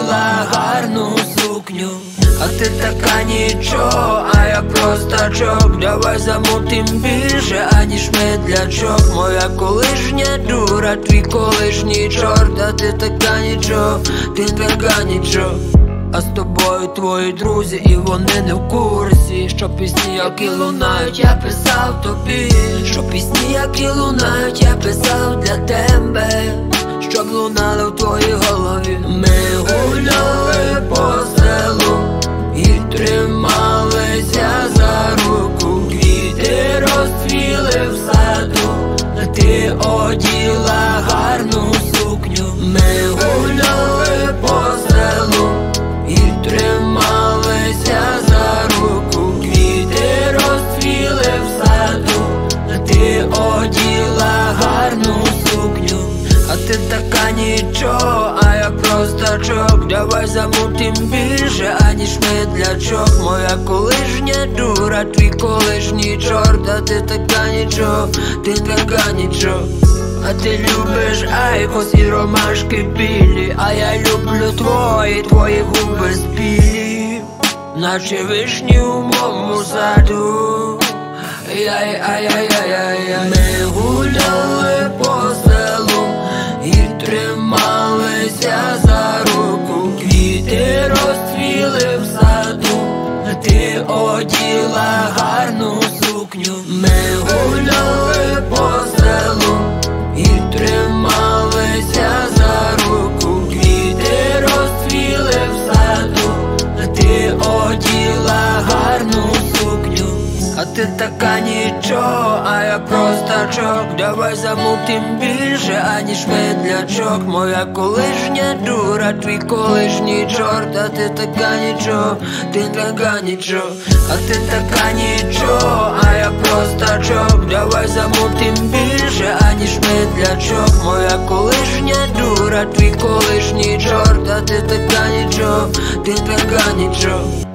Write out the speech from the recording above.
оділа гарну сукню. А ти така нічого, а я простачок. Давай замутим більше, аніж медлячок. Моя колишня дура, твій колишній чорт. А ти така нічого, ти така нічого. А з тобою твої друзі, і вони не в курсі, що пісні, які лунають, я писав тобі. Що пісні, які лунають, я писав для тебе, щоб лунали в твоїй голові. Ми гуляли по селу і трималися за руку. Квіти розцвіли в саду, ти оділа гарну сукню. Ми гуляли по селу і трималися за руку. Квіти розцвіли в саду, ти оділа гарну сукню. А ти така нічого, а я простачок. Давай замутим більше, аніж медлячок. Моя колишня дура, твій колишній чорт. А ти така нічого, ти така нічого. А ти любиш айкос і ромашки білі, а я люблю твої губи спілі, наче вишні у моєму саду. Яй-яй-яй-яй-яй. Ми гуляли по селу і трималися за руку. Квіти розцвіли в саду, ти оділа гарну сукню. Ми гуляли по селу і трималися за руку. Квіти розцвіли в саду, ти оділа гарну сукню. А ти така нічого, а я простачок. Давай замутим більше, аніж медлячок. Моя колишня дура, твій колишній чорт. А ти така нічого, ти така нічого. А ти така нічого, а я простачок. Давай замутим більше, аніж медлячок. Моя колишня дура, твій колишній чорт. А ти така нічого, ти така нічого.